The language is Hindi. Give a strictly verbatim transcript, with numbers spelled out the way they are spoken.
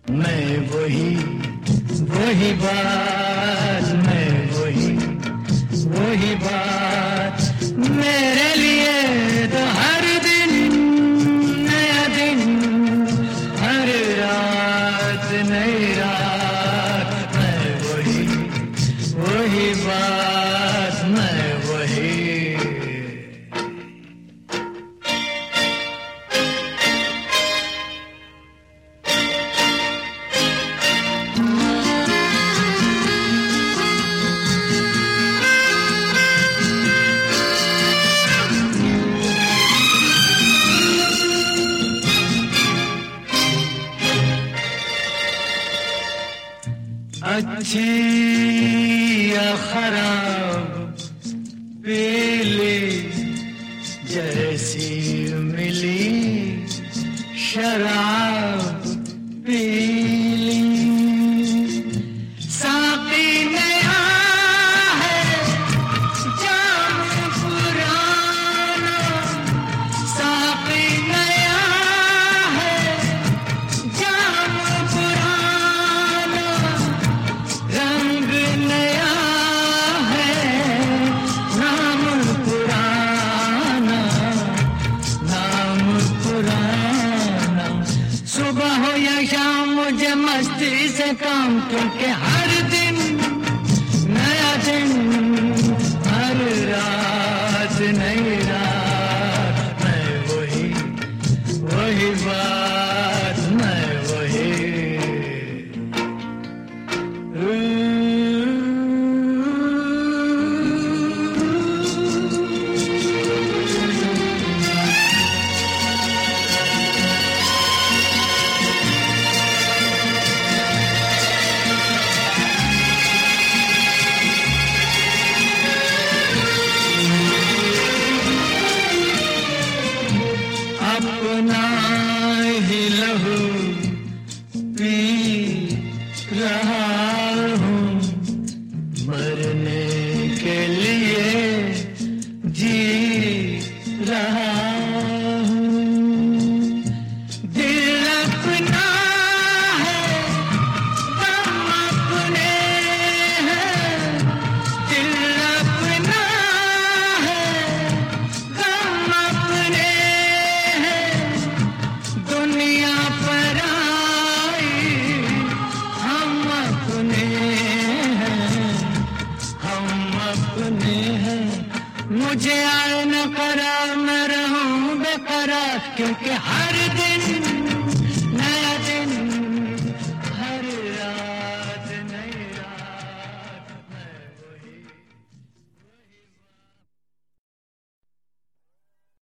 मैं वही वही बात, मैं वही वही बात। मेरे लिए तो हर दिन नया दिन, हर रात नई रात। मैं वही वही बात, मैं वही। अच्छी या खराब पीली जैसी मिली शराब पीली। साकी नया है जाम पुराना, साकी नया है जाम पुराना। रंग नया है नाम पुराना, नाम पुराना। सुबह हो या शाम मुझे मस्ती से काम, क्योंकि हर दिन नया दिन, हर रात नई रात। मैं वही वही बात, मैं वही। अपना ही लहू पी रहा हूँ, मरने के लिए जी रहा हूँ। दिल अपना है गम अपने हैं, दिल अपना है गम अपने हैं। दुनिया पर आई हम अपने हैं, हम अपने हैं। मुझे आए न करार, मैं रहूं बेकरार, क्योंकि हर दिन